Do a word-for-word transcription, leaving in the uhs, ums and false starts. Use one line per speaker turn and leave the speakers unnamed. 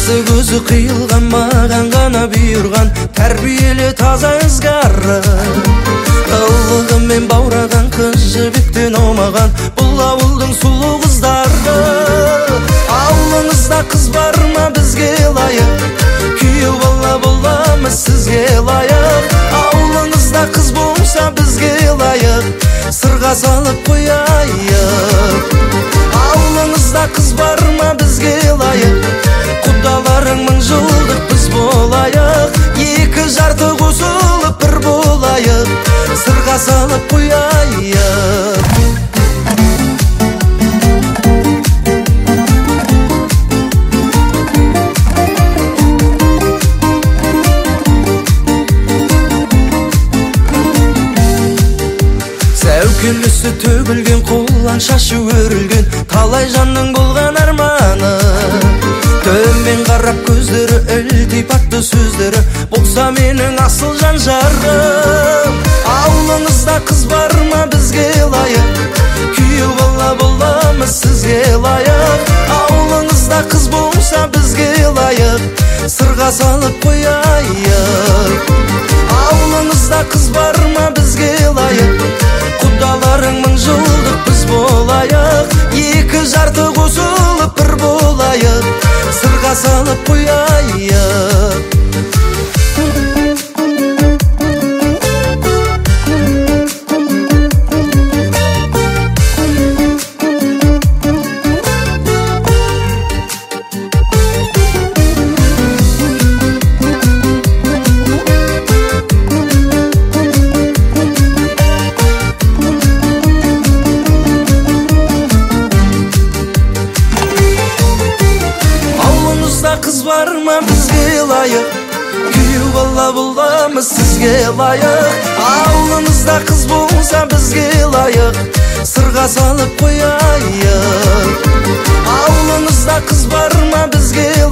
Қызды көзі қиылған, маған ғана бұйырған, тәрбиелі таза ызғары. Ылғымен баураған қыз жібектен аумаған, бұл ауылдың сұлу қыздары. Ауылыңызда қыз бар ма бізге лайық? Күйеу бала боламыз сізге лайық. Ауылыңызда қыз болса бізге лайық, сырға салып қояйық. Ауылыңызда қыз бар ма бізге лайық? Құдаларың мың жылдық біз болайық. Екі жарты қосылып бір болайық, сырға салып қояйық. Сәукелесі төгілген, қолан шашы өрілген, талай жанның болған арманы. Төмен қарап көздері, ілтипатты сөздері, болса менің асыл жан жарым. Ауылыңызда қыз бар ма бізге лайық? Күйеу бала боламыз сізге лайық. Ауылыңызда қыз болса бізге лайық, сырға салып қояйық. Ауылыңызда қыз бар ма бізге лайық? Құдаларың мың жылдық біз болайық. Екі жарты қосылып бір болайық, сырға салып қояйық. Қыз бар ма бізге лайық? Күйеу бала боламыз сізге лайық. Ауылыңызда қыз болса бізге лайық, сырға салып қояйық. Ауылыңызда қыз бар ма бізге